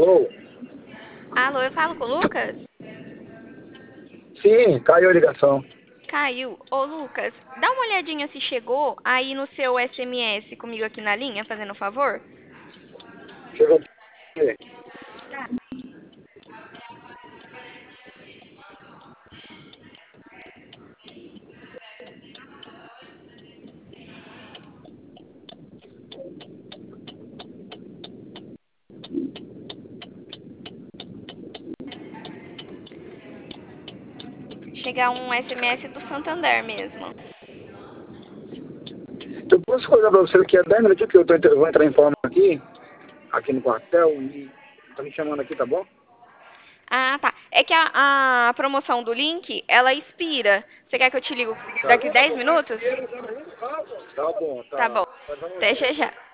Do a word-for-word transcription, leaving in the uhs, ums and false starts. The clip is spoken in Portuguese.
Alô? Alô, eu falo com o Lucas? Sim, caiu a ligação. Caiu. Ô, Lucas, dá uma olhadinha se chegou aí no seu S M S comigo aqui na linha, fazendo um favor. Chegou aqui. Chegar um S M S do Santander mesmo. Eu posso coisa pra você que é dez minutos que eu, tô, eu vou entrar em forma aqui, aqui no quartel, e tá me chamando aqui, tá bom? Ah, tá. É que a, a promoção do link, ela expira. Você quer que eu te ligo Tá, daqui dez minutos? tá bom, Tá tá. bom. Pode dar um Até jeito. já já.